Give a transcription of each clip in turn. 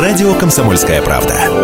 радио «Комсомольская правда».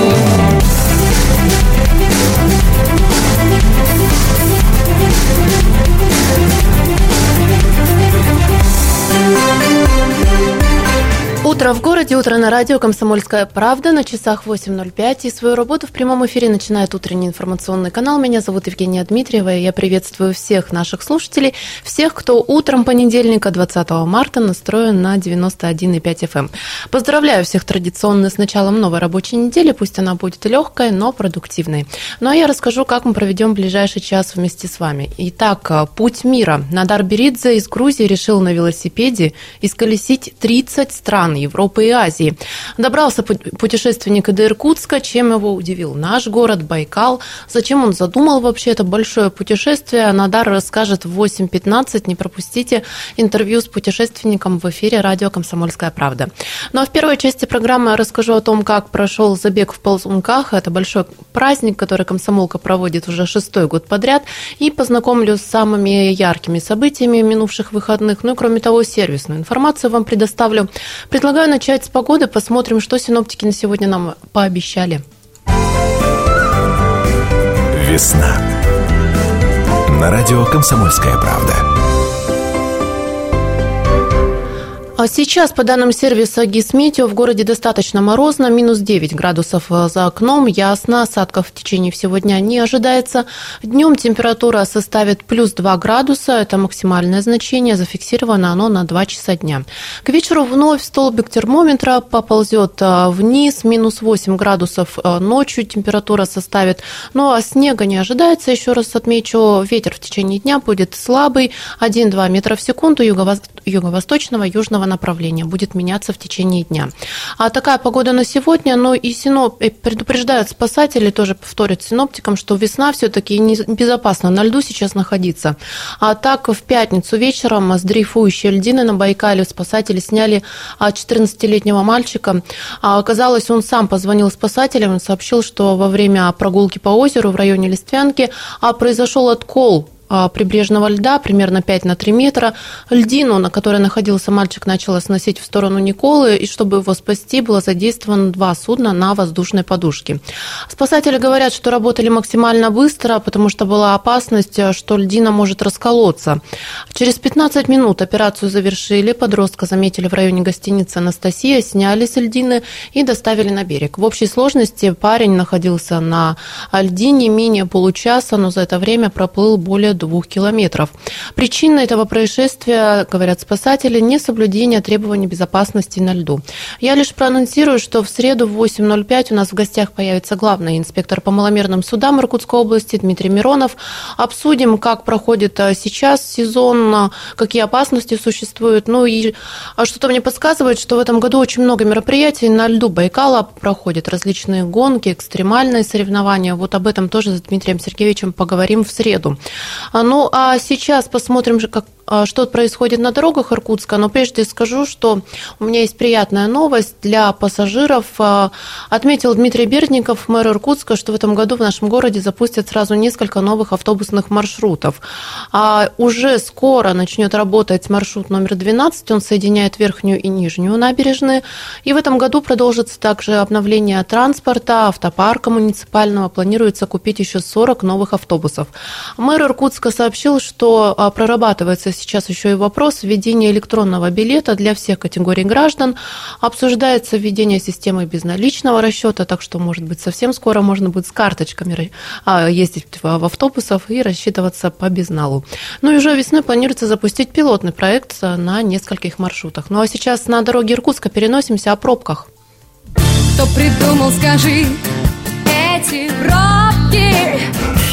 Утро в городе, утро на радио «Комсомольская правда», на часах 8:05. И свою работу в прямом эфире начинает утренний информационный канал. Меня зовут Евгения Дмитриева, и я приветствую всех наших слушателей, всех, кто утром понедельника, 20 марта, настроен на 91,5 FM. Поздравляю всех традиционно с началом новой рабочей недели. Пусть она будет легкой, но продуктивной. Ну а я расскажу, как мы проведем ближайший час вместе с вами. Итак, путь мира. Надар Беридзе из Грузии решил на велосипеде исколесить 30 стран Европы и Азии. Добрался путешественник и до Иркутска, чем его удивил наш город, Байкал. Зачем он задумал вообще это большое путешествие, Надар расскажет в 8:15. Не пропустите интервью с путешественником в эфире радио «Комсомольская правда». Ну а в первой части программы я расскажу о том, как прошел забег в Ползунках. Это большой праздник, который комсомолка проводит уже 6-й год подряд. И познакомлю с самыми яркими событиями минувших выходных. Ну и кроме того, сервисную информацию вам предоставлю. Предлагаю начать с погоды. Посмотрим, что синоптики на сегодня нам пообещали. Весна. На радио «Комсомольская правда». А сейчас, по данным сервиса Гисметео, в городе достаточно морозно, минус 9 градусов за окном, ясно, осадков в течение всего дня не ожидается. Днем температура составит плюс 2 градуса, это максимальное значение, зафиксировано оно на 2 часа дня. К вечеру вновь столбик термометра поползет вниз, минус 8 градусов ночью температура составит. Ну а снега не ожидается, еще раз отмечу, ветер в течение дня будет слабый, 1-2 метра в секунду юго-восточного, южного направления, будет меняться в течение дня. А такая погода на сегодня, но и предупреждают спасатели, тоже повторят синоптикам, что весна все-таки небезопасно на льду сейчас находиться. А так в пятницу вечером с дрейфующей льдины на Байкале спасатели сняли 14-летнего мальчика. Оказалось, он сам позвонил спасателям и сообщил, что во время прогулки по озеру в районе Листвянки произошел откол прибрежного льда, примерно 5 на 3 метра. Льдину, на которой находился мальчик, начало сносить в сторону Николы, и чтобы его спасти, было задействовано 2 судна на воздушной подушке. Спасатели говорят, что работали максимально быстро, потому что была опасность, что льдина может расколоться. Через 15 минут операцию завершили, подростка заметили в районе гостиницы «Анастасия», сняли с льдины и доставили на берег. В общей сложности парень находился на льдине менее получаса, но за это время проплыл более 2 километров. Причина этого происшествия, говорят спасатели, несоблюдение требований безопасности на льду. Я лишь проанонсирую, что в среду в 8:05 у нас в гостях появится главный инспектор по маломерным судам Иркутской области Дмитрий Миронов. Обсудим, как проходит сейчас сезон, какие опасности существуют. Ну и что-то мне подсказывает, что в этом году очень много мероприятий на льду Байкала проходят, различные гонки, экстремальные соревнования. Вот об этом тоже с Дмитрием Сергеевичем поговорим в среду. Ну, а сейчас посмотрим, что происходит на дорогах Иркутска. Но прежде скажу, что у меня есть приятная новость для пассажиров. Отметил Дмитрий Бердников, мэр Иркутска, что в этом году в нашем городе запустят сразу несколько новых автобусных маршрутов. Уже скоро начнет работать маршрут номер 12. Он соединяет верхнюю и нижнюю набережные. И в этом году продолжится также обновление транспорта, автопарка муниципального. Планируется купить еще 40 новых автобусов. Мэр Иркутска сообщил, что прорабатывается сейчас еще и вопрос введения электронного билета для всех категорий граждан. Обсуждается введение системы безналичного расчета, так что, может быть, совсем скоро можно будет с карточками ездить в автобусах и рассчитываться по безналу. Ну и уже весной планируется запустить пилотный проект на нескольких маршрутах. Ну а сейчас на дороге Иркутска переносимся о пробках. Кто придумал, скажи, эти пробки?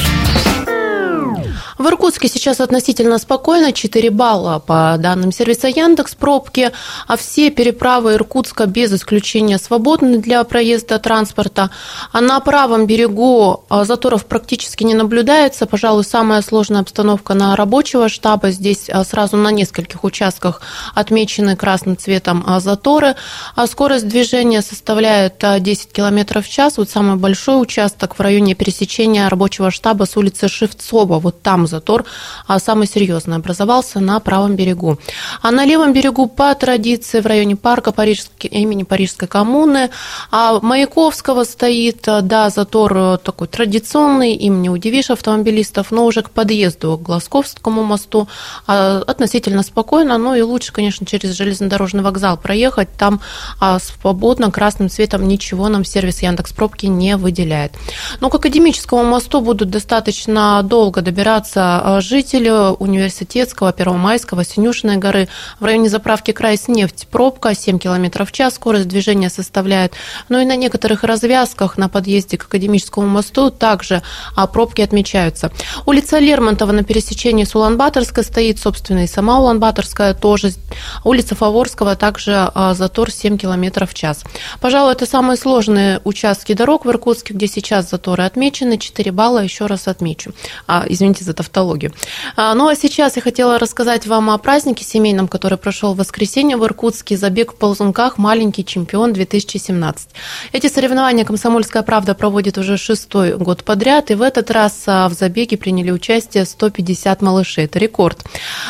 В Иркутске сейчас относительно спокойно, 4 балла по данным сервиса Яндекс.Пробки, а все переправы Иркутска без исключения свободны для проезда транспорта. А на правом берегу заторов практически не наблюдается. Пожалуй, самая сложная обстановка на рабочего штаба. Здесь сразу на нескольких участках отмечены красным цветом заторы. А скорость движения составляет 10 км в час. Вот самый большой участок в районе пересечения рабочего штаба с улицы Шевцова. Вот там там затор самый серьезный образовался на правом берегу. А на левом берегу по традиции в районе парка имени Парижской коммуны Маяковского стоит, да, затор такой традиционный, им не удивишь автомобилистов, но уже к подъезду к Глазковскому мосту относительно спокойно, и лучше, конечно, через железнодорожный вокзал проехать, там свободно красным цветом ничего нам сервис Яндекс.Пробки не выделяет. Но к Академическому мосту будут достаточно долго добираться жители Университетского, Первомайского, Синюшиной горы. В районе заправки Крайснефть пробка 7 км в час, скорость движения составляет. И на некоторых развязках на подъезде к Академическому мосту также пробки отмечаются. Улица Лермонтова на пересечении с Улан-Баторской стоит, собственно, и сама Улан-Баторская тоже. Улица Фаворского также затор 7 км в час. Пожалуй, это самые сложные участки дорог в Иркутске, где сейчас заторы отмечены. 4 балла, еще раз отмечу. Извините за тавтологию. А сейчас я хотела рассказать вам о празднике семейном, который прошел в воскресенье в Иркутске. Забег в ползунках «Маленький чемпион 2017». Эти соревнования «Комсомольская правда» проводит уже 6-й год подряд, и в этот раз в забеге приняли участие 150 малышей. Это рекорд.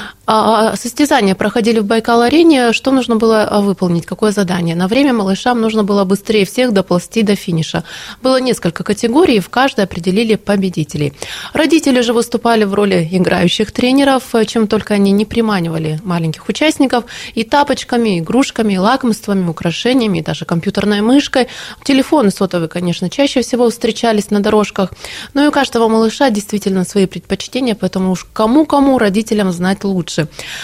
Состязания проходили в Байкал-арене. Что нужно было выполнить? Какое задание? На время малышам нужно было быстрее всех доползти до финиша. Было несколько категорий, в каждой определили победителей. Родители же выступали в роли играющих тренеров, чем только они не приманивали маленьких участников, и тапочками, игрушками, и лакомствами, украшениями, и даже компьютерной мышкой. Телефоны сотовые, конечно, чаще всего встречались на дорожках. Но и у каждого малыша действительно свои предпочтения, поэтому уж кому-кому родителям знать лучше.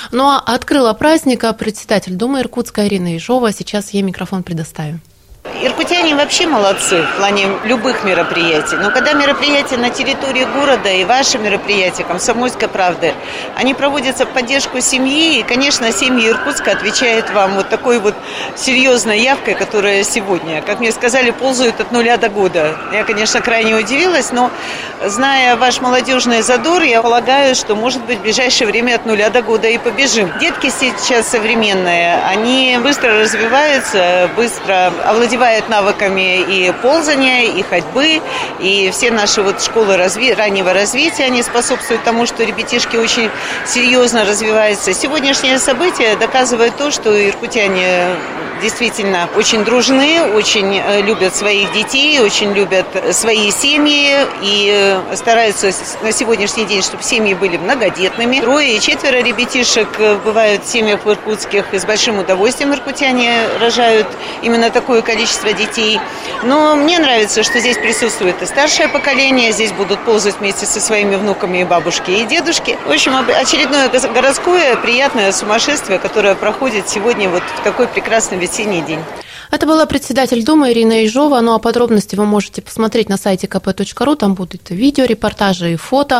Открыла праздник председатель Думы Иркутска Ирина Ежова. Сейчас ей микрофон предоставим. Иркутяне вообще молодцы в плане любых мероприятий. Но когда мероприятия на территории города и ваши мероприятия, «Комсомольской правды», они проводятся в поддержку семьи. И, конечно, семьи Иркутска отвечают вам вот такой вот серьезной явкой, которая сегодня, как мне сказали, ползают от 0 до года. Я, конечно, крайне удивилась, но, зная ваш молодежный задор, я полагаю, что, может быть, в ближайшее время от 0 до года и побежим. Детки сейчас современные, они быстро развиваются, быстро овладевают навыками и ползания, и ходьбы, и все наши школы раннего развития, они способствуют тому, что ребятишки очень серьезно развиваются. Сегодняшнее событие доказывает то, что иркутяне действительно очень дружны, очень любят своих детей, очень любят свои семьи и стараются на сегодняшний день, чтобы семьи были многодетными. 3 и 4 ребятишек бывают в семьях в Иркутских, и с большим удовольствием иркутяне рожают именно такое количество детей. Но мне нравится, что здесь присутствует и старшее поколение, здесь будут ползать вместе со своими внуками и бабушки, и дедушки. В общем, очередное городское приятное сумасшествие, которое проходит сегодня в такой прекрасный весенний день. Это была председатель Думы Ирина Ежова. А подробности вы можете посмотреть на сайте kp.ru. Там будут видео, репортажи и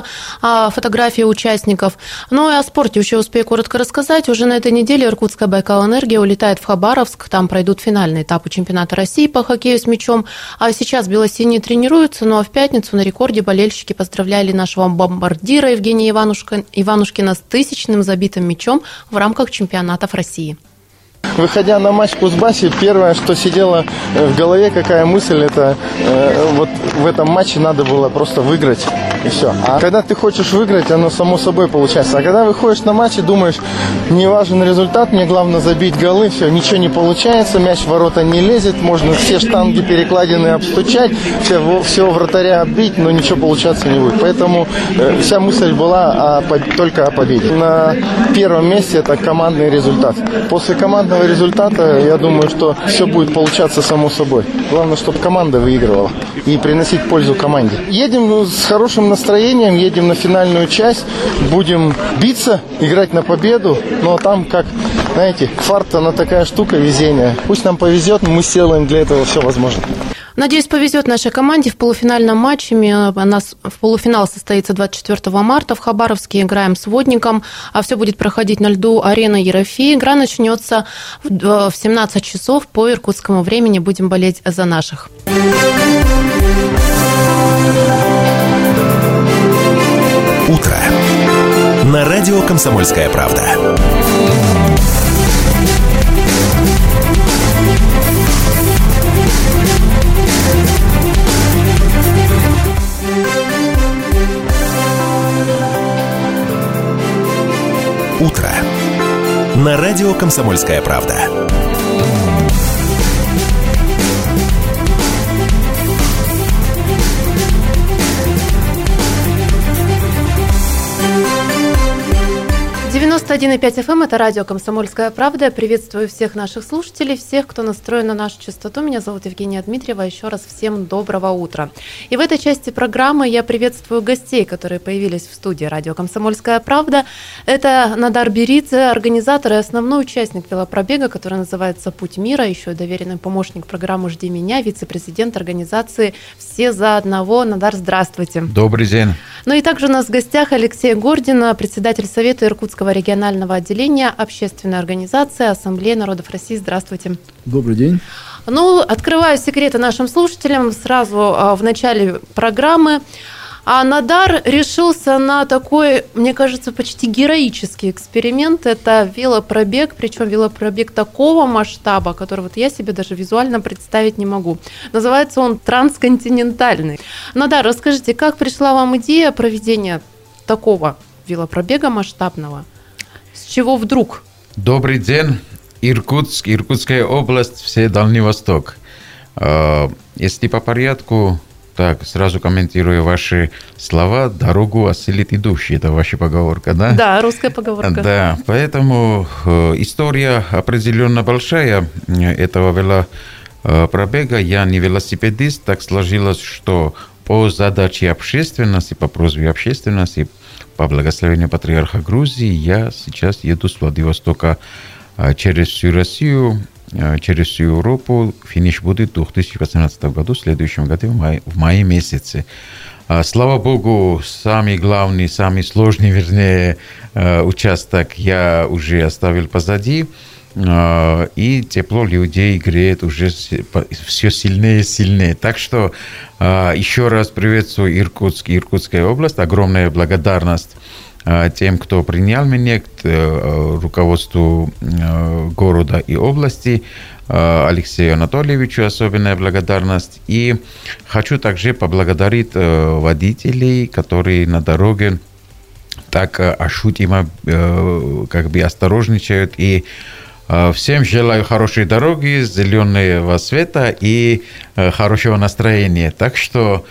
фотографии участников. И о спорте еще успею коротко рассказать. Уже на этой неделе Иркутская Байкал-энергия улетает в Хабаровск. Там пройдут финальные этапы чемпионата России по хоккею с мячом. А сейчас белосиние тренируются. В пятницу на рекорде болельщики поздравляли нашего бомбардира Евгения Иванушкина с 1000-м забитым мячом в рамках чемпионатов России. Выходя на матч в Кузбассе, первое, что сидело в голове, какая мысль, это вот в этом матче надо было просто выиграть, и все. А когда ты хочешь выиграть, оно само собой получается. А когда выходишь на матч и думаешь, не важен результат, мне главное забить голы, все, ничего не получается, мяч в ворота не лезет, можно все штанги перекладины обстучать, все вратаря отбить, но ничего получаться не будет. Поэтому вся мысль была только о победе. На первом месте это командный результат. После командного результата, я думаю, что все будет получаться само собой. Главное, чтобы команда выигрывала и приносить пользу команде. Едем с хорошим настроением, едем на финальную часть, будем биться, играть на победу, но там, как, знаете, фарт, она такая штука, везение. Пусть нам повезет, мы сделаем для этого все возможное. Надеюсь, повезет нашей команде в полуфинальном матче. У нас в полуфинал состоится 24 марта в Хабаровске. Играем с Водником. А все будет проходить на льду арены Ерофеи. Игра начнется в 17 часов по иркутскому времени. Будем болеть за наших. Утро. На радио «Комсомольская правда». утро. На радио «Комсомольская правда». «91,5 FM» — это радио «Комсомольская правда». Приветствую всех наших слушателей, всех, кто настроен на нашу частоту. Меня зовут Евгения Дмитриева. Еще раз всем доброго утра. И в этой части программы я приветствую гостей, которые появились в студии радио «Комсомольская правда». Это Надар Беридзе, организатор и основной участник велопробега, который называется «Путь мира», еще и доверенный помощник программы «Жди меня», вице-президент организации «Все за одного». Надар, здравствуйте. Добрый день. Ну и также у нас в гостях Алексей Гордин, председатель Совета Иркутского регионального отделения общественной организации Ассамблеи народов России. Здравствуйте. Добрый день. Ну, открываю секреты нашим слушателям сразу в начале программы. А Надар решился на такой, мне кажется, почти героический эксперимент. Это велопробег, причем велопробег такого масштаба, который вот я себе даже визуально представить не могу. Называется он «Трансконтинентальный». Надар, расскажите, как пришла вам идея проведения такого велопробега масштабного? С чего вдруг? Добрый день. Иркутск, Иркутская область, все Дальний Восток. Если по порядку, так, сразу комментирую ваши слова. Дорогу осилит идущий. Это ваша поговорка, да? Да, русская поговорка. Да, поэтому история определенно большая этого велопробега. Я не велосипедист, так сложилось, что по задаче общественности, по просьбе общественности, по благословению патриарха Грузии, я сейчас еду с Владивостока через всю Россию, через всю Европу. Финиш будет в 2018 году, в следующем году, в мае месяце. Слава Богу, самый главный, самый сложный, вернее, участок я уже оставил позади. И тепло людей греет уже все сильнее и сильнее. Так что еще раз приветствую Иркутск, Иркутская область. Огромная благодарность тем, кто принял меня, к руководству города и области, Алексею Анатольевичу особенная благодарность. И хочу также поблагодарить водителей, которые на дороге так ощутимо как бы осторожничают. И всем желаю хорошей дороги, зеленого света и хорошего настроения. Так что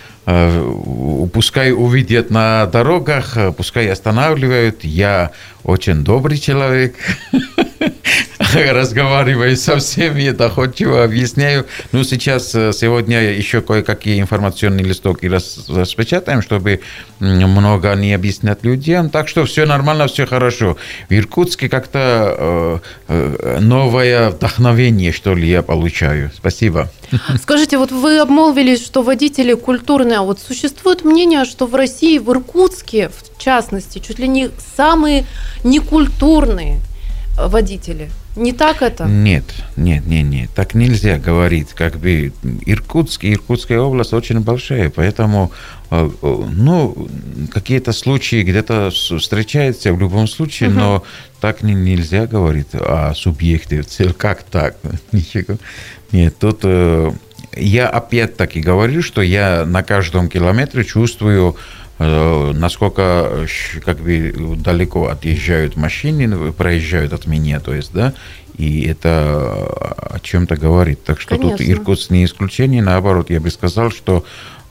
пускай увидят на дорогах, пускай останавливают. Я очень добрый человек. Разговариваю со всеми, доходчиво объясняю. Ну, сейчас, сегодня еще кое-какие информационные листовки распечатаем, чтобы много не объяснять людям. Так что все нормально, все хорошо. В Иркутске как-то новое вдохновение, что ли, я получаю. Спасибо. Скажите, вот вы обмолвились, что водители культурные. А вот существует мнение, что в России, в Иркутске, в частности, чуть ли не самые некультурные водители. Не так это? Нет. Так нельзя говорить. Как бы Иркутск и Иркутская область очень большая, поэтому какие-то случаи где-то встречаются в любом случае, но так нельзя говорить о субъекте. Как так? Ничего. Нет, тут я опять-таки говорю, что я на каждом километре чувствую, насколько как бы далеко отъезжают машины, проезжают от меня, то есть, да, и это о чем-то говорит. Так что Конечно. Тут Иркутск не исключение, наоборот, я бы сказал, что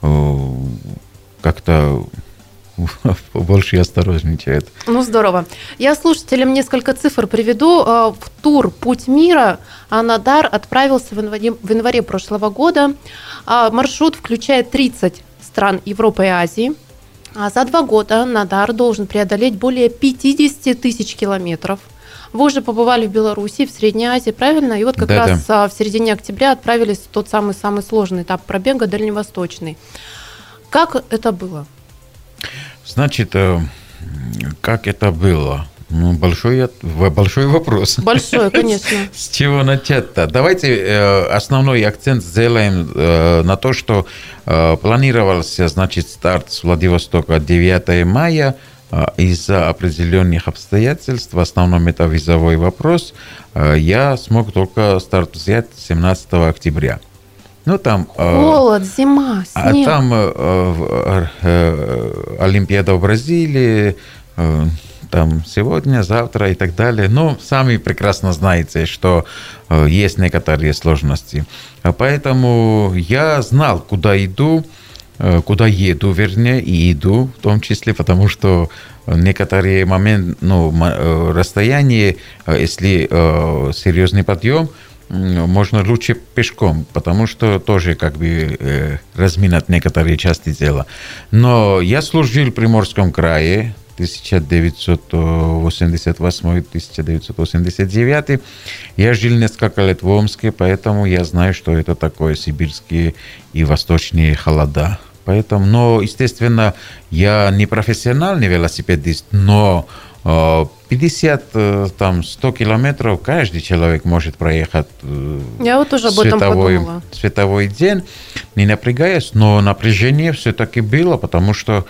как-то больше осторожничает. Ну, здорово. Я слушателям несколько цифр приведу. В тур «Путь мира» Надар отправился в январе прошлого года. Маршрут включает 30 стран Европы и Азии. А за 2 года Надар должен преодолеть более 50 тысяч километров. Вы уже побывали в Беларуси, в Средней Азии, правильно? И вот как раз в середине октября отправились в тот самый сложный этап пробега, дальневосточный. Как это было? Значит, как это было? Ну, большой вопрос. Большой, конечно. С чего начать-то? Давайте основной акцент сделаем на то, что планировался, значит, старт с Владивостока 9 мая. Из-за определенных обстоятельств, в основном это визовой вопрос, я смог только старт взять 17 октября. Ну, там... Холод, зима, снег. А там Олимпиада в Бразилии, там сегодня, завтра и так далее. Но сами прекрасно знаете, что есть некоторые сложности. Поэтому я знал, куда иду, куда еду, вернее, и иду в том числе, потому что некоторые моменты, расстояние, если серьезный подъем, можно лучше пешком, потому что тоже как бы разминать некоторые части тела. Но я служил в Приморском крае 1988-1989. Я жил несколько лет в Омске, поэтому я знаю, что это такое сибирские и восточные холода. Поэтому, но, естественно, я не профессиональный велосипедист, но 50-100 километров каждый человек может проехать. Я вот тоже об этом подумала. Световой день, не напрягаясь, но напряжение все-таки было, потому что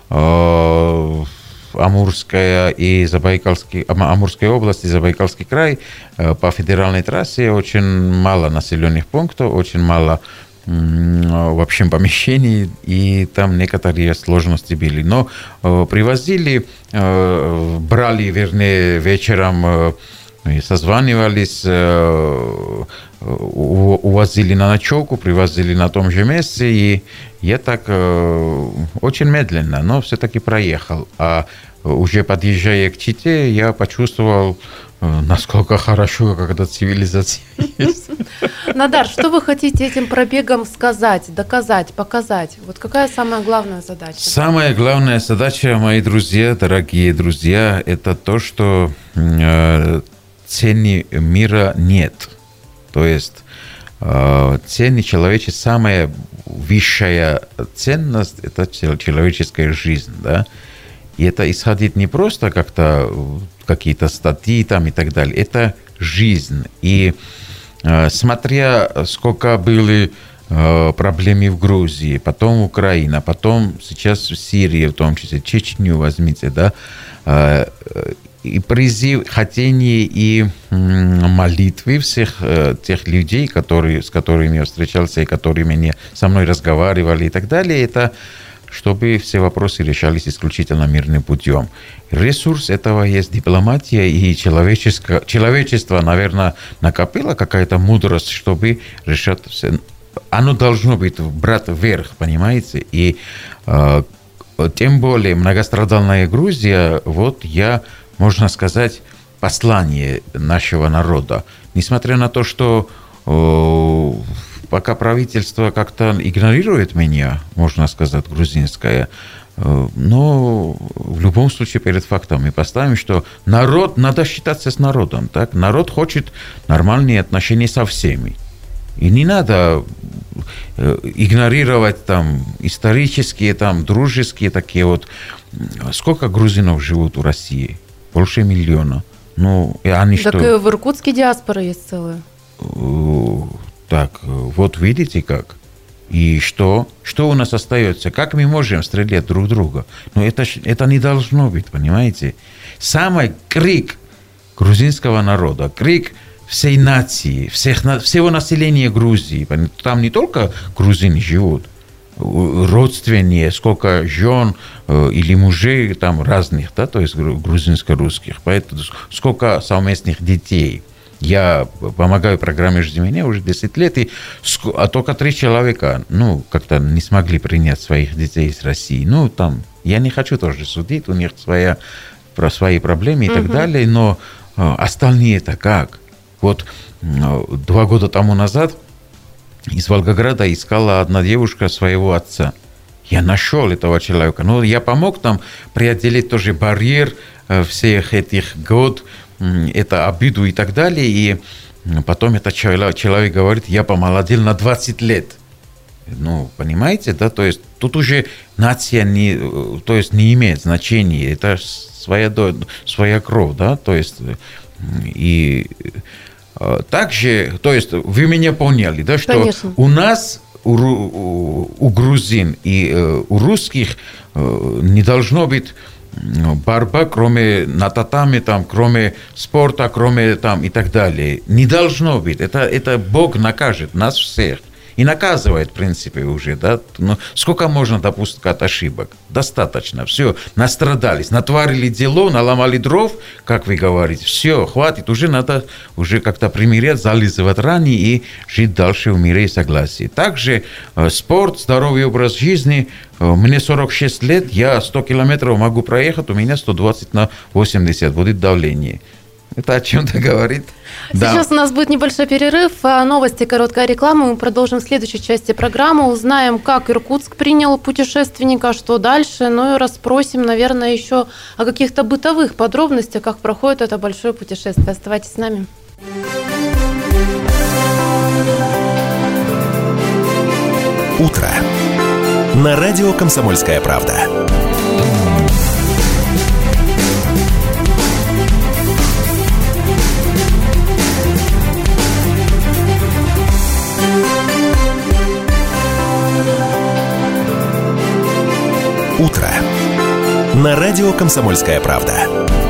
Амурская область и Забайкальский край по федеральной трассе очень мало населенных пунктов, очень мало в общем помещений, и там некоторые сложности были. Но привозили, брали, вернее, вечером, созванивались, увозили на ночевку, привозили на том же месте, и я так очень медленно, но все-таки проехал. А уже подъезжая к Чите, я почувствовал, насколько хорошо, когда цивилизация есть. Надар, что вы хотите этим пробегом сказать, доказать, показать? Вот какая самая главная задача? Самая главная задача, мои друзья, дорогие друзья, это то, что цены мира нет. То есть цены человеческие, самая высшая ценность – это человеческая жизнь, да? И это исходит не просто как-то какие-то статьи там и так далее, это жизнь. И смотря сколько были проблемы в Грузии, потом Украина, потом сейчас в Сирии, в том числе Чечню возьмите, да, и призыв, хотение и молитвы всех тех людей, с которыми я встречался, и которые со мной разговаривали и так далее, это чтобы все вопросы решались исключительно мирным путем. Ресурс этого есть дипломатия, и человечество, наверное, накопило какая-то мудрость, чтобы решать все. Оно должно быть брать вверх, понимаете? И тем более многострадальная Грузия, вот можно сказать, послание нашего народа. Несмотря на то, что пока правительство как-то игнорирует меня, можно сказать, грузинское, но в любом случае перед фактом мы поставим, что надо считаться с народом. Так? Народ хочет нормальные отношения со всеми. И не надо игнорировать там исторические, там дружеские такие вот. Сколько грузинов живут в России? Больше миллиона. Ну, и они так что? И в Иркутске диаспора есть целая. Так, вот видите как. И что? Что у нас остается? Как мы можем стрелять друг друга? Но это не должно быть, понимаете? Самый крик грузинского народа, крик всей нации, всего населения Грузии. Там не только грузины живут, родственники, сколько жен или мужей там разных, да, то есть грузинско-русских, поэтому сколько совместных детей. Я помогаю программе «Жди меня» уже 10 лет, а только 3 человека, как-то не смогли принять своих детей из России. Там, я не хочу тоже судить, у них про свои проблемы и так далее, но остальные-то как? Вот 2 года тому назад из Волгограда искала одна девушка своего отца. Я нашел этого человека, но я помог там преодолеть тоже барьер всех этих год, это обиду и так далее, и потом этот человек говорит, я помолодел на 20 лет. Понимаете, да, то есть тут уже нация не имеет значения, это своя кровь, да, то есть и также, то есть вы меня поняли, да, что конечно. У нас, у грузин и у русских не должно быть борьба, кроме на татами, там, кроме спорта, кроме там и так далее. Не должно быть. Это Бог накажет нас всех. и наказывает, в принципе, уже, да, но сколько можно допускать ошибок? Достаточно, все, настрадались, натворили дело, наломали дров, как вы говорите, все, хватит, уже надо уже как-то примирять, зализывать раны и жить дальше в мире и согласии. Также спорт, здоровый образ жизни. Мне 46 лет, я 100 километров могу проехать, у меня 120 на 80 будет давление. Это о чем-то говорит. Сейчас у нас будет небольшой перерыв, новости, короткая реклама. Мы продолжим в следующей части программы. Узнаем, как Иркутск принял путешественника, что дальше. Ну и расспросим, наверное, еще о каких-то бытовых подробностях, как проходит это большое путешествие. Оставайтесь с нами. Утро. На радио «Комсомольская правда». Утро. На радио «Комсомольская правда».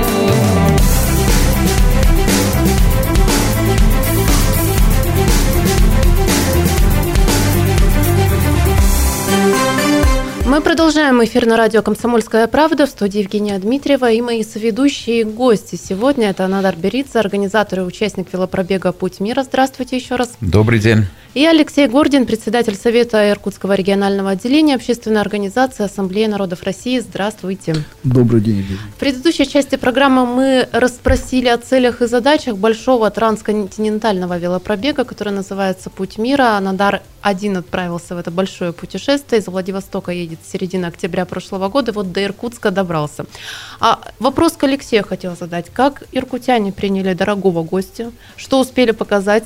Мы продолжаем эфир на радио «Комсомольская правда». В студии Евгения Дмитриева и мои соведущие гости. Сегодня это Надар Беридзе, организатор и участник велопробега «Путь мира». Здравствуйте еще раз. Добрый день. И Алексей Гордин, председатель Совета Иркутского регионального отделения общественной организации Ассамблеи народов России. Здравствуйте. Добрый день, Евгений. В предыдущей части программы мы расспросили о целях и задачах большого трансконтинентального велопробега, который называется «Путь мира». Надар один отправился в это большое путешествие. Из Владивостока едет с середины октября прошлого года. Вот до Иркутска добрался. А вопрос к Алексею хотела задать. Как иркутяне приняли дорогого гостя? Что успели показать?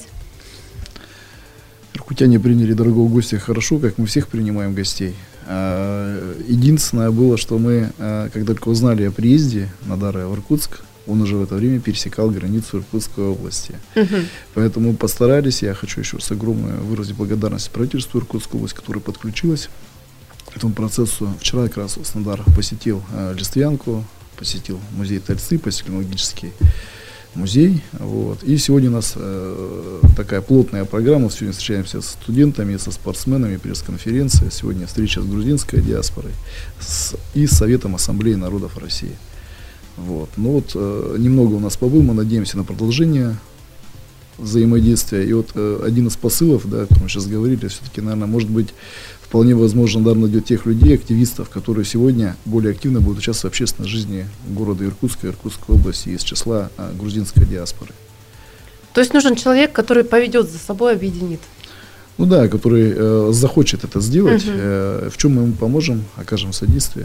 Иркутяне приняли дорогого гостя хорошо, как мы всех принимаем гостей. Единственное было, что мы, когда только узнали о приезде Надара в Иркутск, он уже в это время пересекал границу Иркутской области. Поэтому постарались, я хочу еще раз огромную выразить благодарность правительству Иркутской области, которое подключилось к этому процессу. Вчера как раз Надар посетил Листвянку, посетил музей Тальцы, посетил технологический музей. Вот. И сегодня у нас такая плотная программа. Сегодня встречаемся с студентами, со спортсменами, пресс-конференция. Сегодня встреча с грузинской диаспорой и с Советом Ассамблеи народов России. Вот. Ну вот, немного у нас побыл, мы надеемся на продолжение взаимодействия. И вот один из посылов, да, о котором мы сейчас говорили, все-таки, наверное, может быть, вполне возможно, Надар найдет тех людей, активистов, которые сегодня более активно будут участвовать в общественной жизни города Иркутска, Иркутской области из числа грузинской диаспоры. То есть нужен человек, который поведет за собой, объединит? Ну да, который захочет это сделать. В чем мы ему поможем, окажем содействие.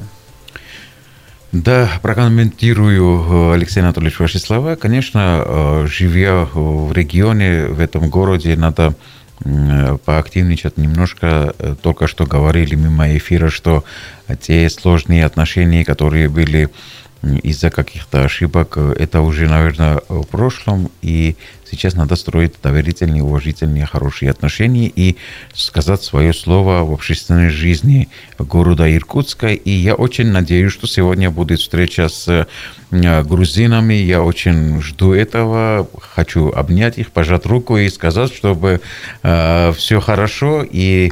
Да, прокомментирую, Алексей Анатольевич, ваши слова. Конечно, живя в регионе, в этом городе, надо поактивничать немножко. Только что говорили мимо эфира, что те сложные отношения, которые были из-за каких-то ошибок, это уже, наверное, в прошлом, и сейчас надо строить доверительные, уважительные, хорошие отношения и сказать свое слово в общественной жизни города Иркутска. И я очень надеюсь, что сегодня будет встреча с грузинами. Я очень жду этого. Хочу обнять их, пожать руку и сказать, чтобы все хорошо. И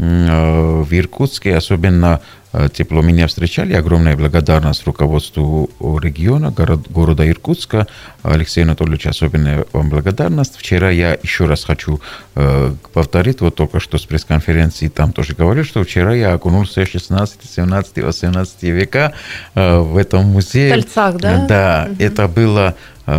в Иркутске особенно тепло меня встречали. Огромная благодарность руководству региона, города Иркутска. Алексей Анатольевич, особенно вам благодарность. Вчера я еще раз хочу повторить, вот только что с пресс-конференции там тоже говорил, что вчера я окунулся в 16, 17, 18 века в этом музее. В Тальцах, да? Да, это было,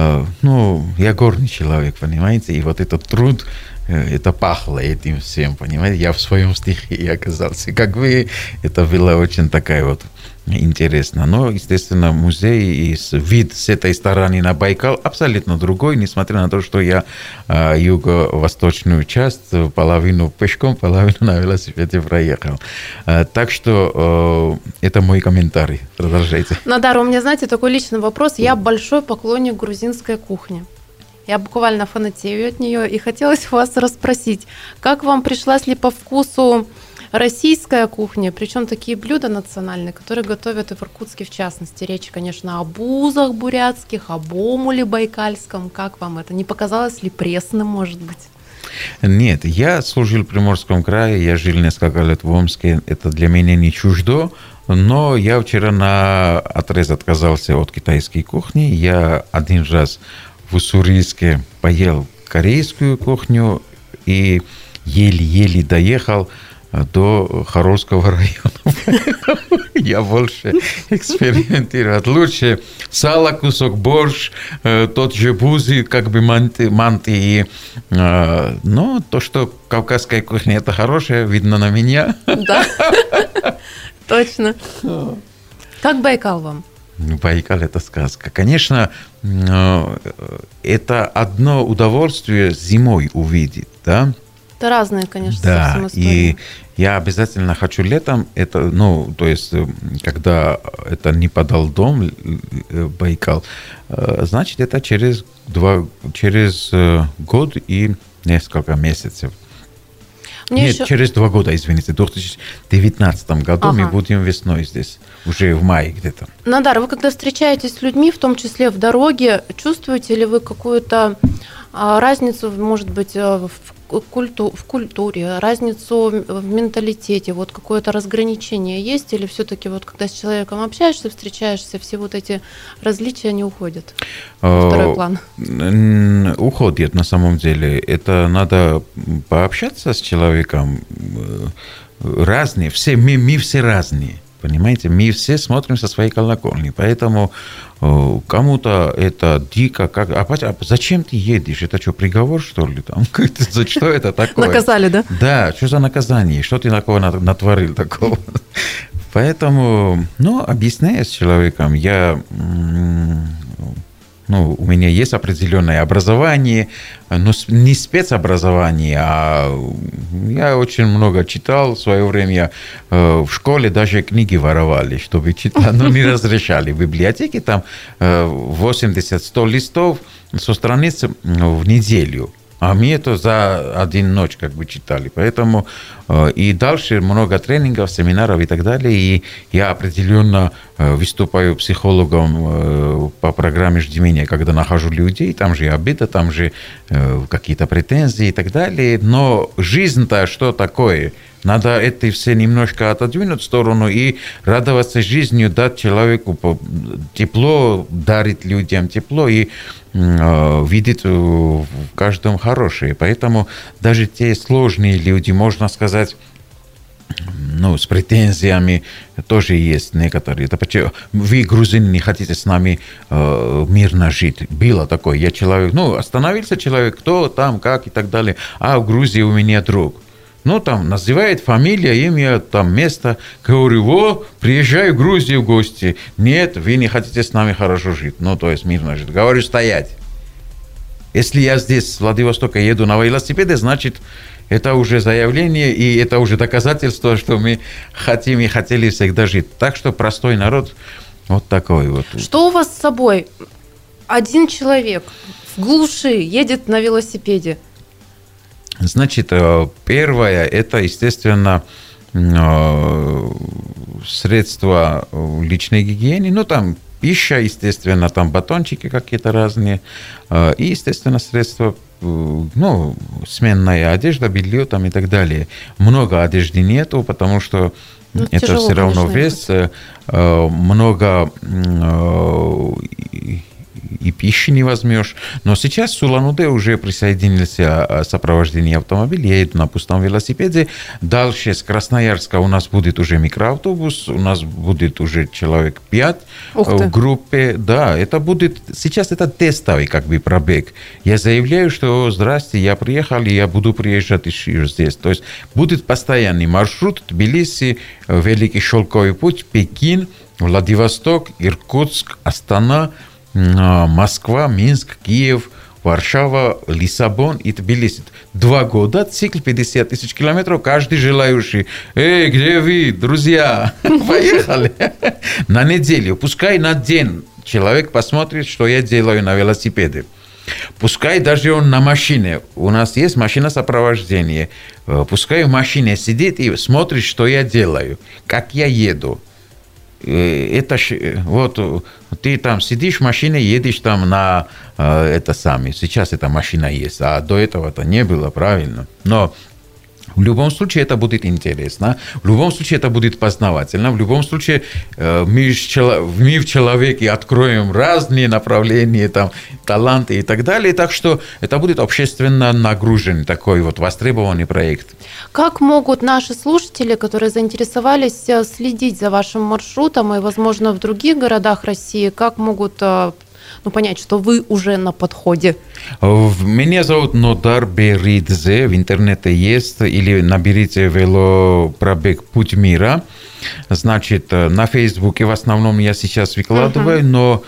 я горный человек, понимаете, и вот этот труд, это пахло этим всем, понимаете? Я в своем стихе оказался. Как вы, это было очень такая вот интересно. Но, естественно, музей и вид с этой стороны на Байкал абсолютно другой, несмотря на то, что я юго-восточную часть половину пешком, половину на велосипеде проехал. Так что это мой комментарий. Продолжайте. Надар, у меня, знаете, такой личный вопрос. Я большой поклонник грузинской кухни. Я буквально фанатею от нее, и хотелось вас расспросить, как вам пришлась ли по вкусу российская кухня, причем такие блюда национальные, которые готовят и в Иркутске в частности. Речь, конечно, о бузах бурятских, об омуле байкальском. Как вам это? Не показалось ли пресным, может быть? Нет, я служил в Приморском крае, я жил несколько лет в Омске, это для меня не чуждо, но я вчера наотрез отказался от китайской кухни, я один раз в Уссурийске поел корейскую кухню и еле-еле доехал до Хорольского района. Я больше экспериментировать. Лучше сало, кусок борщ, тот же бузи, как бы манты. Но то, что кавказская кухня это хорошая, видно на меня. Да, точно. Как Байкал вам? Байкал – это сказка. Конечно, это одно удовольствие зимой увидеть, да? Это разные, конечно, да, совсем истории. И я обязательно хочу летом, это, то есть, когда это не подал дом Байкал, значит, это через год и несколько месяцев. Через 2 года, извините, в 2019 году мы будем весной здесь, уже в мае где-то. Надар, вы когда встречаетесь с людьми, в том числе в дороге, чувствуете ли вы какую-то разницу, может быть, в культуре, разницу в менталитете, вот какое-то разграничение есть, или все-таки вот когда с человеком общаешься, встречаешься, все вот эти различия не уходят на второй план? Уходят на самом деле. Это надо пообщаться с человеком. Разные, мы все разные. Понимаете, мы все смотрим со своей колокольни, поэтому кому-то это дико, зачем ты едешь? Это что, приговор, что ли? Что это такое? Наказали, да? Да, что за наказание? Что ты такого натворил такого? Поэтому, объясняя с человеком, у меня есть определенное образование, но не спецобразование, а я очень много читал в свое время. В школе даже книги воровали, чтобы читать, но не разрешали. В библиотеке там 80-100 листов со страниц в неделю. А мы это за один ночь как бы читали. Поэтому и дальше много тренингов, семинаров и так далее. И я определенно выступаю психологом по программе «Жди меня», когда нахожу людей. Там же обида, там же какие-то претензии и так далее. Но жизнь-то что такое? Надо это все немножко отодвинуть в сторону и радоваться жизнью, дать человеку тепло, дарить людям тепло и видеть в каждом хорошее. Поэтому даже те сложные люди, можно сказать, с претензиями тоже есть некоторые. Это почему вы, грузины, не хотите с нами мирно жить? Было такое. Я человек, остановился человек, кто там, как и так далее. А в Грузии у меня друг. Там называет фамилия, имя, там место. Говорю, приезжаю в Грузию в гости. Нет, вы не хотите с нами хорошо жить. То есть мирно жить. Говорю, стоять. Если я здесь с Владивостока еду на велосипеде, значит, это уже заявление, и это уже доказательство, что мы хотим и хотели всегда жить. Так что простой народ вот такой вот. Что у вас с собой? Один человек в глуши едет на велосипеде. Значит, первое, это, естественно, средства личной гигиены, там пища, естественно, там батончики какие-то разные, и, естественно, средства, сменная одежда, белье там и так далее. Много одежды нету, потому что это тяжело, все равно вес, много и пищи не возьмешь. Но сейчас в Улан-Удэ уже присоединился сопровождение автомобиля. Я еду на пустом велосипеде. Дальше с Красноярска у нас будет уже микроавтобус. У нас будет уже человек 5 в группе. Да, это будет... Сейчас это тестовый как бы пробег. Я заявляю, что здрасте, я приехал, и я буду приезжать еще здесь. То есть будет постоянный маршрут Тбилиси, Великий Шелковый путь, Пекин, Владивосток, Иркутск, Астана, Москва, Минск, Киев, Варшава, Лиссабон и Тбилиси. 2 года, цикл 50 тысяч километров, каждый желающий. Эй, где вы, друзья? Поехали. На неделю, пускай на день человек посмотрит, что я делаю на велосипеде. Пускай даже он на машине. У нас есть машина сопровождения. Пускай в машине сидит и смотрит, что я делаю, как я еду. это вот ты там сидишь в машине, едешь там на это самое. Сейчас эта машина есть, а до этого это не было, правильно. Но в любом случае это будет интересно, в любом случае это будет познавательно, в любом случае мы в человеке откроем разные направления, там, таланты и так далее, так что это будет общественно нагруженный такой вот востребованный проект. Как могут наши слушатели, которые заинтересовались, следить за вашим маршрутом и, возможно, в других городах России, как могут понять, что вы уже на подходе? Меня зовут Нодар Беридзе, в интернете есть, или наберите велопробег «Путь мира». Значит, на Фейсбуке в основном я сейчас выкладываю, но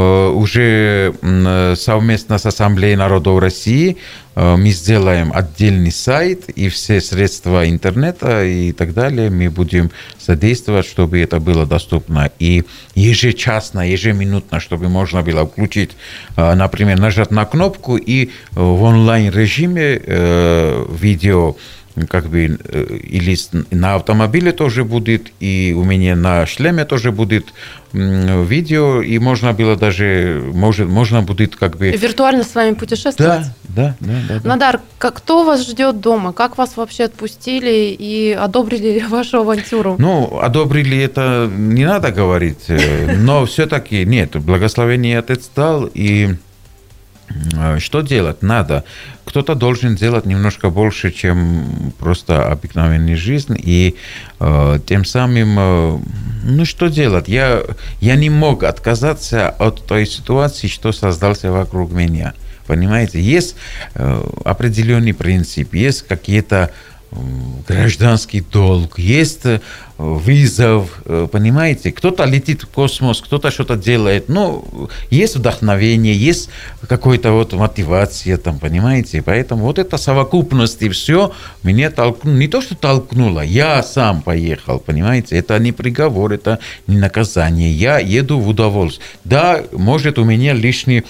уже совместно с Ассамблеей народов России мы сделаем отдельный сайт, и все средства интернета и так далее мы будем содействовать, чтобы это было доступно и ежечасно, ежеминутно, чтобы можно было включить, например, нажать на кнопку и в онлайн-режиме видео, как бы, или на автомобиле тоже будет, и у меня на шлеме тоже будет видео, и можно было даже, можно будет как бы... Виртуально с вами путешествовать? Да. Нодар, кто вас ждет дома? Как вас вообще отпустили и одобрили вашу авантюру? Ну, одобрили это не надо говорить, но все-таки нет, благословение Отец дал, и что делать? Надо. Кто-то должен делать немножко больше, чем просто обыкновенная жизнь, и тем самым, что делать? Я не мог отказаться от той ситуации, что создался вокруг меня. Понимаете? Есть определенный принцип, есть какие-то гражданский долг, есть вызов, понимаете? Кто-то летит в космос, кто-то что-то делает, но есть вдохновение, есть какая-то вот мотивация, там, понимаете? Поэтому вот эта совокупность и все меня толкнуло, не то, что толкнуло, я сам поехал, понимаете? Это не приговор, это не наказание, я еду в удовольствие. Да, может, у меня лишний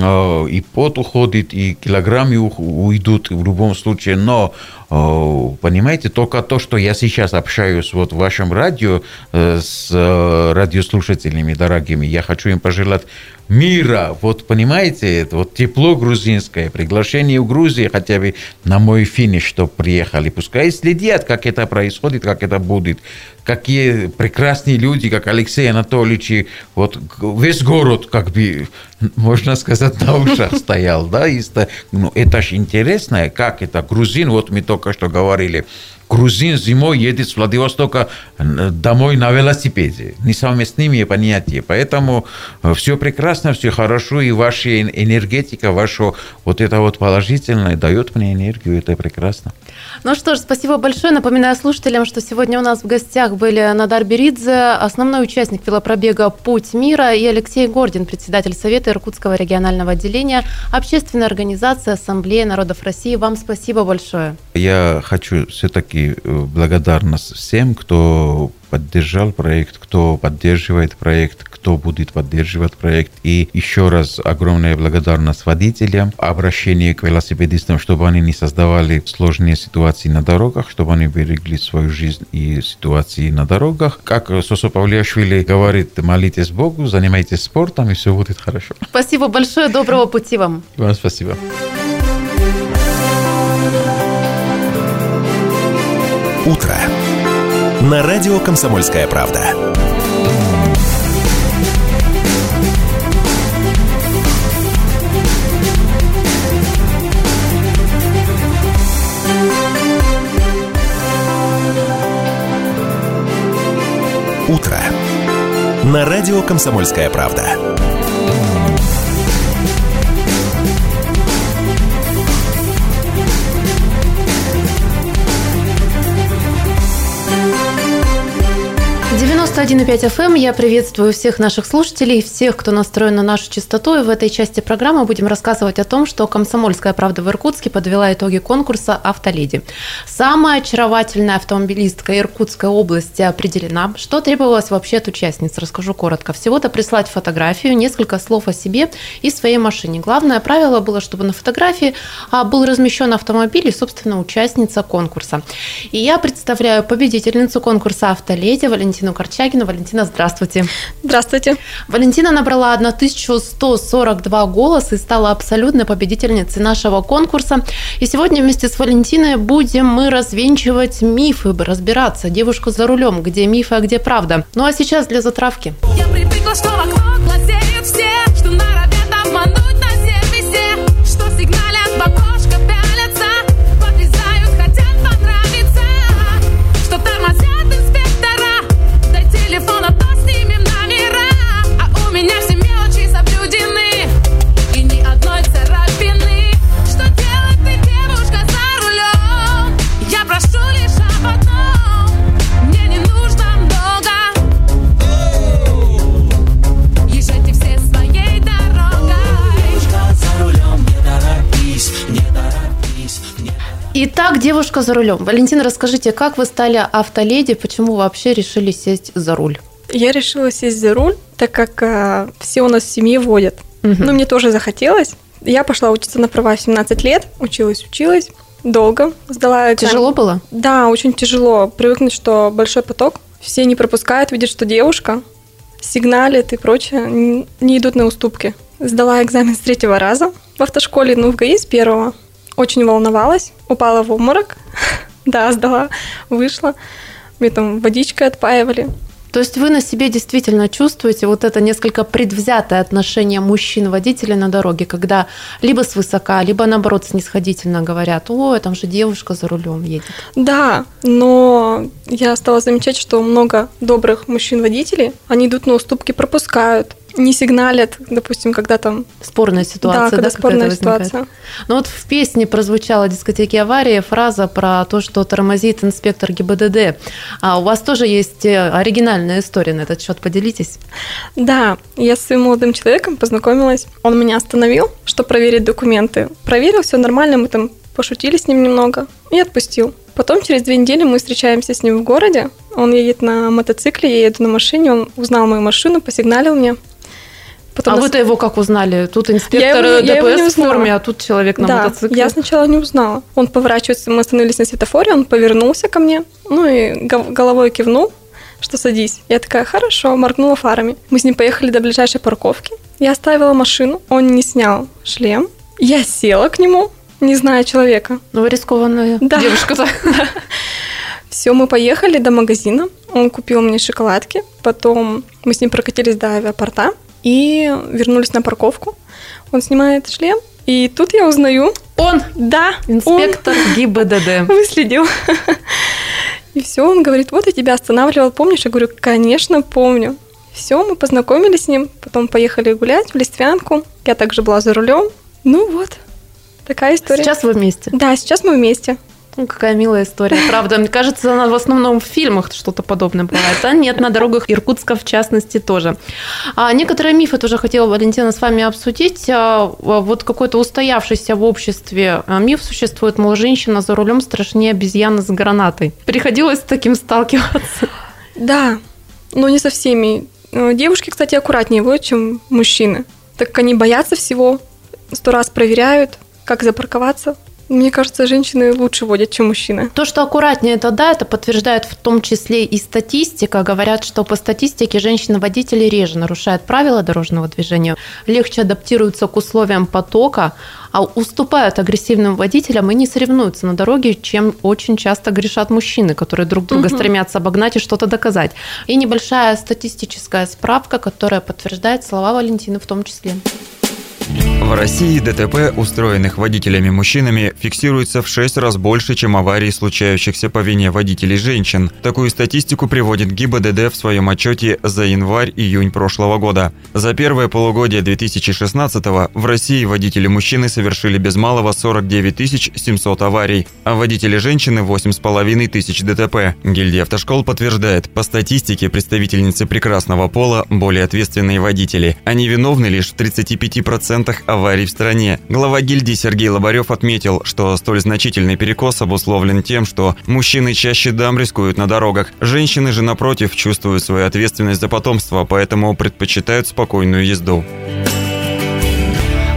и пот уходит, и килограммы уйдут в любом случае, но, понимаете, только то, что я сейчас общаюсь вот в вашем радио с радиослушателями дорогими, я хочу им пожелать мира, вот понимаете, это вот тепло грузинское, приглашение в Грузию хотя бы на мой финиш, чтобы приехали, пускай следят, как это происходит, как это будет, какие прекрасные люди, как Алексей Анатольевич, вот весь город, как бы, можно сказать, на ушах стоял, да, это же интересно, как это, грузин, вот мы только что говорили, грузин зимой едет с Владивостока домой на велосипеде. Несовместимые понятия. Поэтому все прекрасно, все хорошо, и ваша энергетика, ваша вот это вот положительное дает мне энергию, это прекрасно. Ну что ж, спасибо большое. Напоминаю слушателям, что сегодня у нас в гостях были Нодар Беридзе, основной участник велопробега «Путь мира», и Алексей Гордин, председатель Совета Иркутского регионального отделения общественной организации Ассамблея народов России. Вам спасибо большое. Я хочу все-таки благодарность всем, кто поддержал проект, кто поддерживает проект, кто будет поддерживать проект. И еще раз огромная благодарность водителям, обращение к велосипедистам, чтобы они не создавали сложные ситуации на дорогах, чтобы они берегли свою жизнь и ситуации на дорогах. Как Сосо Павлиашвили говорит, молитесь Богу, занимайтесь спортом, и все будет хорошо. Спасибо большое, доброго пути вам. Вам спасибо. Утро. На радио «Комсомольская правда». Утро. На радио «Комсомольская правда». «91,5 FM». Я приветствую всех наших слушателей, всех, кто настроен на нашу частоту. И в этой части программы будем рассказывать о том, что «Комсомольская правда» в Иркутске подвела итоги конкурса «Автоледи». Самая очаровательная автомобилистка Иркутской области определена. Что требовалось вообще от участниц? Расскажу коротко. Всего-то прислать фотографию, несколько слов о себе и своей машине. Главное правило было, чтобы на фотографии был размещен автомобиль и, собственно, участница конкурса. И я представляю победительницу конкурса «Автоледи» Валентину Корчагину. женщины. Валентина, здравствуйте. Здравствуйте. Валентина набрала 1142 голоса и стала абсолютной победительницей нашего конкурса. И сегодня вместе с Валентиной будем мы развенчивать мифы, разбираться, девушка за рулем, где мифы, а где правда. Ну а сейчас для затравки. Я привыкла, что вокруг лазеют все, что норовят обмануть на сервисе, что сигналят в окошко, пялятся, подлезают, хотят понравиться, что тормозят инспектора, дай телефон, а то снимем номера, а у меня все мелочи соблюдены, и ни одной царапины. Что делать ты, девушка, за рулем? Я прошу лишь об одном, мне не нужно много. Езжайте все своей дорогой. Девушка за рулем, не торопись, не торопись. Итак, девушка за рулем. Валентина, расскажите, как вы стали автоледи, почему вообще решили сесть за руль? Я решила сесть за руль, так как все у нас в семье водят. Ну, мне тоже захотелось. Я пошла учиться на права в 17 лет, училась долго, сдала экзамен. Тяжело было? Да, очень тяжело. Привыкнуть, что большой поток, все не пропускают, видят, что девушка, сигналит и прочее, не идут на уступки. Сдала экзамен с 3-го раза в автошколе, в ГАИ с 1-го. Очень волновалась, упала в обморок. Да, сдала, вышла. Мне там водичкой отпаивали. То есть вы на себе действительно чувствуете вот это несколько предвзятое отношение мужчин-водителей на дороге, когда либо свысока, либо наоборот снисходительно говорят: ой, там же девушка за рулем едет. Да, но я стала замечать, что много добрых мужчин-водителей, они идут на уступки, пропускают, не сигналят, допустим, когда там... Спорная ситуация, да, когда спорная ситуация. Ну вот в песне прозвучала «Дискотеки аварии» фраза про то, что тормозит инспектор ГИБДД. А у вас тоже есть оригинальная история на этот счет, поделитесь. Да, я с своим молодым человеком познакомилась. Он меня остановил, чтобы проверить документы. Проверил, все нормально, мы там пошутили с ним немного и отпустил. Потом через 2 недели мы встречаемся с ним в городе. Он едет на мотоцикле, я еду на машине. Он узнал мою машину, посигналил мне. Потом вы-то его как узнали? Тут инспектор ДПС в форме, а тут человек на мотоцикле. Я сначала не узнала. Он поворачивается, мы остановились на светофоре, он повернулся ко мне, и головой кивнул, что садись. Я такая: хорошо, моргнула фарами. Мы с ним поехали до ближайшей парковки. Я оставила машину, он не снял шлем. Я села к нему, не зная человека. Ну, вы рискованная девушка-то. Все, мы поехали до магазина, он купил мне шоколадки, потом мы с ним прокатились до авиапорта и вернулись на парковку. Он снимает шлем, и тут я узнаю... Он? Да. Инспектор ГИБДД. Выследил. И все, он говорит: вот я тебя останавливал, помнишь? Я говорю: конечно, помню. Все, мы познакомились с ним, потом поехали гулять в Листвянку. Я также была за рулем. Ну вот, такая история. Сейчас вы вместе? Да, сейчас мы вместе. Какая милая история, правда. Мне кажется, она в основном в фильмах что-то подобное бывает. А нет, на дорогах Иркутска в частности тоже. А некоторые мифы тоже хотела, Валентина, с вами обсудить. Вот какой-то устоявшийся в обществе миф существует, мол, женщина за рулем страшнее обезьяны с гранатой. Приходилось с таким сталкиваться? Да, но не со всеми. Девушки, кстати, аккуратнее водят, чем мужчины. Так как они боятся всего, 100 раз проверяют, как запарковаться. Мне кажется, женщины лучше водят, чем мужчины. То, что аккуратнее, это да, это подтверждает в том числе и статистика. Говорят, что по статистике женщины-водители реже нарушают правила дорожного движения, легче адаптируются к условиям потока, а уступают агрессивным водителям и не соревнуются на дороге, чем очень часто грешат мужчины, которые друг друга стремятся обогнать и что-то доказать. И небольшая статистическая справка, которая подтверждает слова Валентины в том числе. В России ДТП, устроенных водителями-мужчинами, фиксируется в 6 раз больше, чем аварий, случающихся по вине водителей-женщин. Такую статистику приводит ГИБДД в своем отчете за январь-июнь прошлого года. За первое полугодие 2016-го в России водители-мужчины совершили без малого 49 700 аварий, а водители-женщины – 8,5 тысяч ДТП. Гильдия автошкол подтверждает, по статистике представительницы прекрасного пола – более ответственные водители. Они виновны лишь в 35% аварий в стране. Глава гильдии Сергей Лобарев отметил, что столь значительный перекос обусловлен тем, что мужчины чаще дам рискуют на дорогах. Женщины же, напротив, чувствуют свою ответственность за потомство, поэтому предпочитают спокойную езду.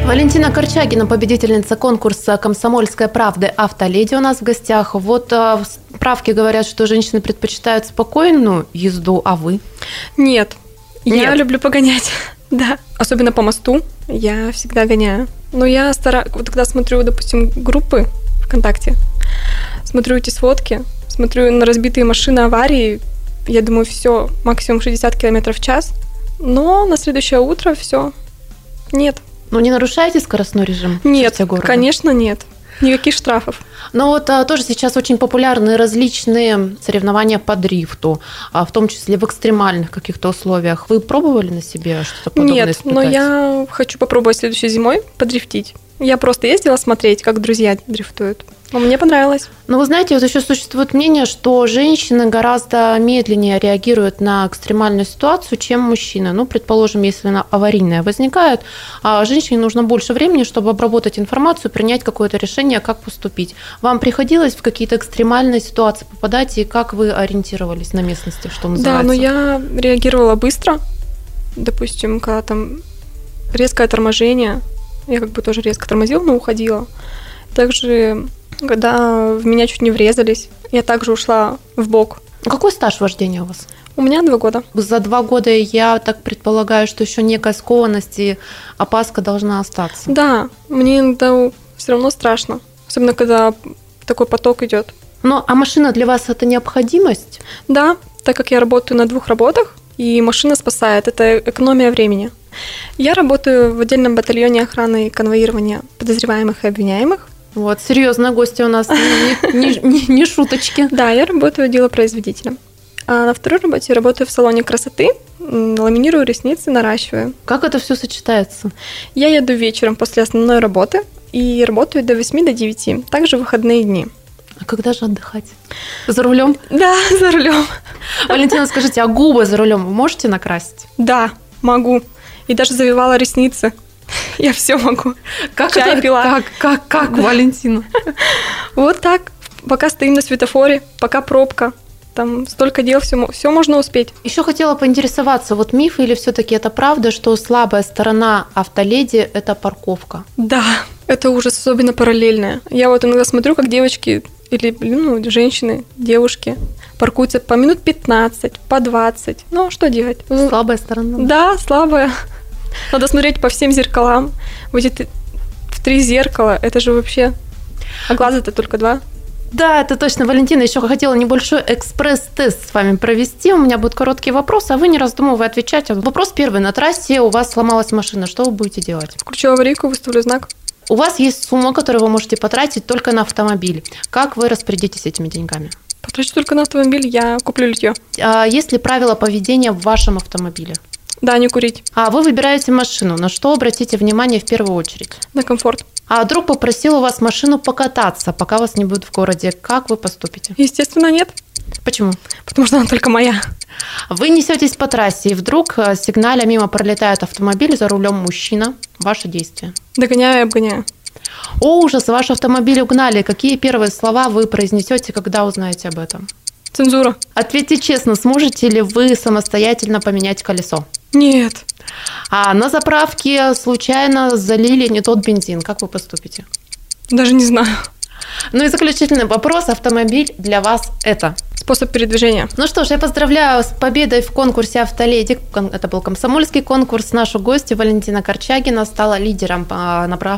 Валентина Корчагина, победительница конкурса «Комсомольская правда» «Автоледи» у нас в гостях. Вот справки говорят, что женщины предпочитают спокойную езду, а вы? Нет. Я люблю погонять, да. Особенно по мосту я всегда гоняю. Но я стараюсь, вот когда смотрю, допустим, группы ВКонтакте, смотрю эти сводки, смотрю на разбитые машины, аварии, я думаю, все, максимум 60 км в час, но на следующее утро все, нет. Ну, не нарушаете скоростной режим? Нет, конечно, нет. Никаких штрафов. Но вот тоже сейчас очень популярны различные соревнования по дрифту, в том числе в экстремальных каких-то условиях. Вы пробовали на себе что-то подобное испытать? Нет, но я хочу попробовать следующей зимой подрифтить. Я просто ездила смотреть, как друзья дрифтуют. Но мне понравилось. Но вы знаете, вот еще существует мнение, что женщины гораздо медленнее реагируют на экстремальную ситуацию, чем мужчины. Ну, предположим, если она аварийная возникает, женщине нужно больше времени, чтобы обработать информацию, принять какое-то решение, как поступить. Вам приходилось в какие-то экстремальные ситуации попадать, и как вы ориентировались на местности, что называется? Да, но я реагировала быстро. Допустим, когда там резкое торможение, я как бы тоже резко тормозила, но уходила. Также, когда в меня чуть не врезались, я также ушла в бок. Какой стаж вождения у вас? У меня 2 года. За 2 года я так предполагаю, что еще некая скованность и опаска должна остаться. Да, мне иногда все равно страшно, особенно когда такой поток идет. Ну, а машина для вас это необходимость? Да, так как я работаю на 2 работах, и машина спасает, это экономия времени. Я работаю в отдельном батальоне охраны и конвоирования подозреваемых и обвиняемых. Вот, серьезные гости у нас, не шуточки. Да, я работаю делопроизводителем. А на 2-й работе я работаю в салоне красоты, ламинирую ресницы, наращиваю. Как это все сочетается? Я еду вечером после основной работы и работаю до 8 до 9, также в выходные дни. А когда же отдыхать? За рулем? Да, за рулем. Валентина, скажите, а губы за рулем вы можете накрасить? Да, могу. И даже завивала ресницы. Я все могу. Как чай пила. Как, Валентина? Вот так. Пока стоим на светофоре, пока пробка. Там столько дел, все можно успеть. Еще хотела поинтересоваться, вот миф или все-таки это правда, что слабая сторона автоледи – это парковка? Да, это ужас, особенно параллельная. Я вот иногда смотрю, как девочки или женщины, девушки паркуются по минут 15, по 20. Ну, что делать? Слабая сторона. Да, слабая. Надо смотреть по всем зеркалам. Будет в 3 зеркала, это же вообще... А глаза-то только 2. Да, это точно, Валентина. Еще хотела небольшой экспресс-тест с вами провести. У меня будет короткий вопрос, а вы, не раздумывая, отвечать. Вопрос первый. На трассе у вас сломалась машина. Что вы будете делать? Включу аварийку, выставлю знак. У вас есть сумма, которую вы можете потратить только на автомобиль. Как вы распорядитесь этими деньгами? Потрачу только на автомобиль, я куплю литье. Есть ли правила поведения в вашем автомобиле? Да, не курить. А вы выбираете машину. На что обратите внимание в первую очередь? На комфорт. А друг попросил у вас машину покататься, пока вас не будет в городе. Как вы поступите? Естественно, нет. Почему? Потому что она только моя. Вы несетесь по трассе, и вдруг, сигналя, мимо пролетает автомобиль, за рулем мужчина. Ваши действия? Догоняю и обгоняю. О, ужас, ваш автомобиль угнали. Какие первые слова вы произнесете, когда узнаете об этом? Цензура. Ответьте честно, сможете ли вы самостоятельно поменять колесо? Нет. А на заправке случайно залили не тот бензин. Как вы поступите? Даже не знаю. Ну и заключительный вопрос. Автомобиль для вас это? Способ передвижения. Ну что ж, я поздравляю с победой в конкурсе «Автоледи». Это был комсомольский конкурс. Нашу гостью Валентина Корчагина стала лидером, набрав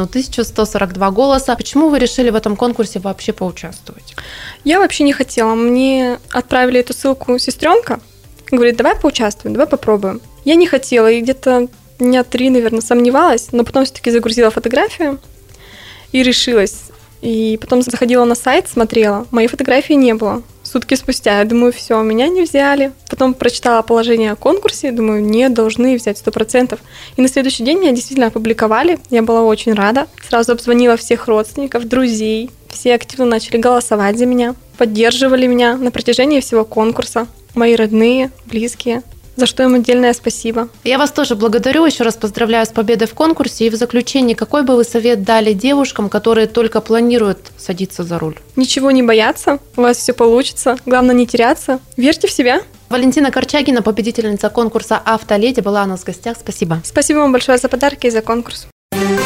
1142 голоса. Почему вы решили в этом конкурсе вообще поучаствовать? Я вообще не хотела. Мне отправили эту ссылку сестренка. Говорит, давай поучаствуем, давай попробуем. Я не хотела, и где-то дня 3, наверное, сомневалась, но потом все-таки загрузила фотографию и решилась. И потом заходила на сайт, смотрела, моей фотографии не было. Сутки спустя, я думаю, все, меня не взяли. Потом прочитала положение о конкурсе, думаю, нет, должны взять 100%. И на следующий день меня действительно опубликовали, я была очень рада. Сразу обзвонила всех родственников, друзей, все активно начали голосовать за меня, поддерживали меня на протяжении всего конкурса. Мои родные, близкие, за что им отдельное спасибо. Я вас тоже благодарю, еще раз поздравляю с победой в конкурсе. И в заключение, какой бы вы совет дали девушкам, которые только планируют садиться за руль? Ничего не бояться, у вас все получится, главное не теряться, верьте в себя. Валентина Корчагина, победительница конкурса «Автоледи», была у нас в гостях. Спасибо. Спасибо вам большое за подарки и за конкурс.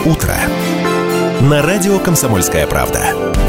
утро» на радио «Комсомольская правда».